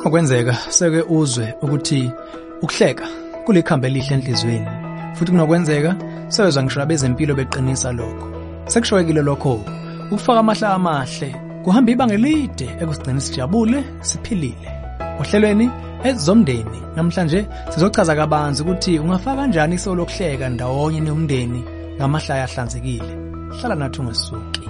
Okwenzeka seke uzwe ukuthi ukuhleka kulikhambe elihle enhlizweni futhi kunokwenzeka sewezwa ngisho abezempilo beqinisa lokho. Sekushwekile lokho ukufaka amahlaya amahle kuhamba ibanga elide ekusigcina sijabule siphilile. Ohlelweni ezomndeni namhlanje sizochaza kabanzi ukuthi ungafaka kanjani iso lokuhleka ndawonye nomndeni ngamahlaya ahlanzekile. Hlala nathi ungesuki.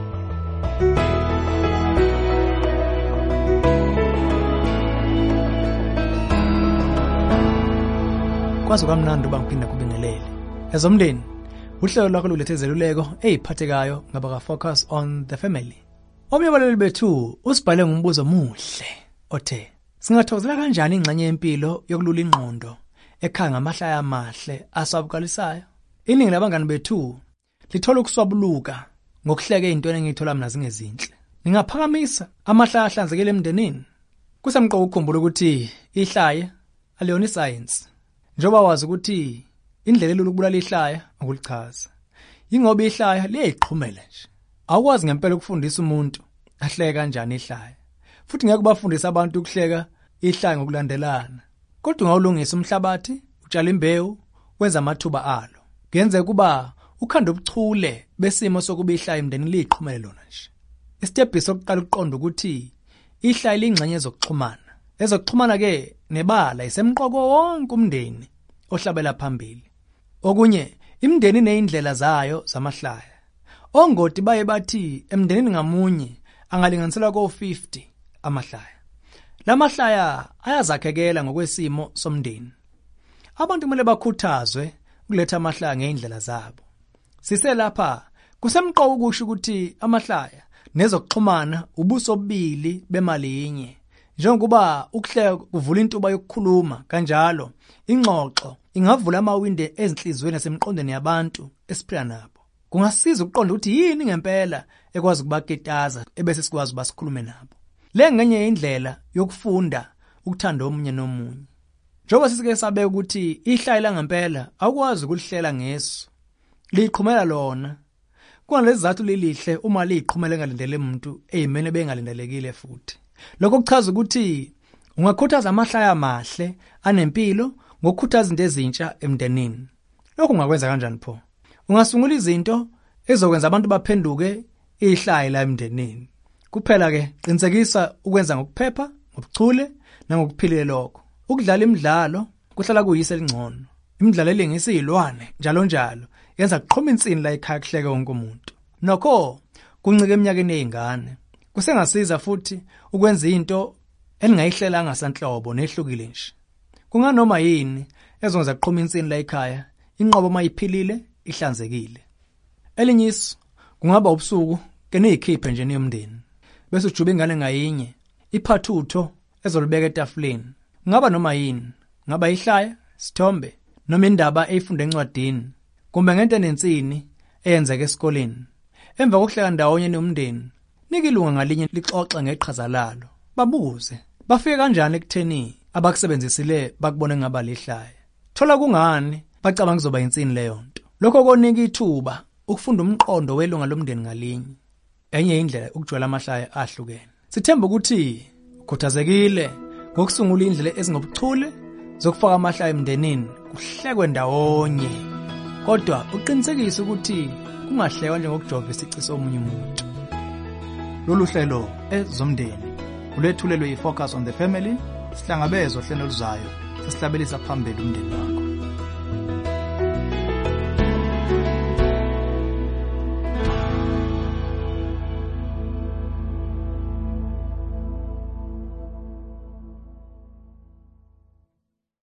Kwazi kamnandi bangiphinda kubingelele. Ezomndeni, uhlelo lwakho lulethe zeluleko eziphathekayo ngaba focus on the family. Omnye wabaleli bethu usibhale ngombuzo muhle othe singathokozela kanjani ingxenye yempilo yokulula ingqondo ekhaya ngamahlaya amahle aswabukalisayo. Iningi labangani bethu lithola ukuswabuluka ngokuhleka ezintweni engithola mina zingezinhle. Ningaphakamisa amahlaya ahlanzekile emndenini. Kusemqoka ukukhumbula ukuthi ihlaya aliyona iscience. Njoba wazi ukuthi indlela elula ukubulala ihlaya ukulichaza. Ingoba ihlaya liyayiqhumela nje. Awukwazi ngempela ukufundisa umuntu ahleke kanjani ihlaya. Futhi ngeke bafundise abantu ukuhleka ihlaya ngokulandelana. Kodwa ungawulungisa umhlabathi, utshala imbewu, wenza amathuba alo. Kuyenze kuba ukhanda ubuchule besimo sokuba ihlaya emndenini liyiqhumele lona nje. Isitebhu sokuqala ukuqonda ukuthi ihlaya lingxenye zokuxhumana. Ezokuxhumana ke nebala isemqoko wonke umndeni ohlabela phambili. Okunye imndeni neindlela zayo zamahlaya. Ongoti baye bathi emndenini ngamunye angalinganiselwa ko-50 amahlaya. Lamahlaya ayazakhekela ngokwesimo somndeni. Abantu kumele bakhuthazwe ukuletha amahlaya ngeindlela zabo. Sise lapha kusemqoko ukusho ukuthi amahlaya nezokuxhumana ubuso obili bemalinye. Njengoba ukuhleka kuvula intuba yokukhuluma kanjalo ingxoxo ingavula amawinde ezinhlizweni nasemqondweni yabantu esiphila nabo. Kungasiza ukuqonda ukuthi yini ngempela ekwazi ukubaketaza ebese sikwazi basikhulume nabo. Le ngenye indlela yokufunda ukuthanda omunye nomunye. Njengoba sisike sabe ukuthi ihlaya langempela awukwazi ukulihlela ngesu. Liqhumela lona. Kunalezi zathu lelihle uma liqhumela ngalindele umuntu ezimene bengalindelekile futhi. Lokho kuchaza ukuthi ungakhuthaza amahlaya amahle anempilo ngokukhuthaza izinto ezintsha emndenini. Lokho ungakwenza kanjani pho? Ungasungula izinto ezokwenza abantu baphenduke ihlaya la emndenini. Kuphela ke qinisekisa ukwenza ngokuphepha, ngobuchule nangokuphilile lokho. Ukudlala imidlalo kuhlala kuyise elingcono. Imidlalo elingisa izilwane njalo njalo yenza kuqhoma insini la ekhaya kuhleke wonke umuntu. Nokho kuncike eminyakeni yezingane. Kusengasiza futhi ukwenza into elingayihlelanga sanhlobo nehlukile nje. Kunganoma yini ezonza kuqhoma insini la ekhaya, inqobo mayiphilile, ihlanzekile. Elinyiso kungaba ubusuku ke nezikhiphe nje niyomndeni. Bese ujuba ingane ngayinye, iphathutho ezolibeka etafuleni. Kungaba noma yini, ngaba ihlaya, sithombe, noma indaba eyifunde encwadini, kumbe ngento enensini eyenzeka esikoleni. Emva kokuhleka ndawonye nomndeni, nikilunga ngalinye lixoxe ngeqhaza lalo. Babuze, bafike kanjani ekutheni abakusebenzisile bakubone ngaba lihlaya. Thola kungani bacabanga kuzoba insini leyo nto. Lokho konika ithuba ukufunda umqondo welunga lomndeni ngalinye. Enye indlela ukujwayela amahlaya ahlukene. Sithemba ukuthi ukhuthazekile ngokusungula indlela ezingobuchule zokufaka amahlaya emndenini kuhlekwe ndawonye. Kodwa uqinisekise ukuthi kungahlekwa njengokujova isici somunye umuntu. Lolu hlelo ezomndeni ulethulelwe yi-Focus on the Family. Sihlangabezwe hlelo luzayo sesihlabelisa phambili umndeni wakho.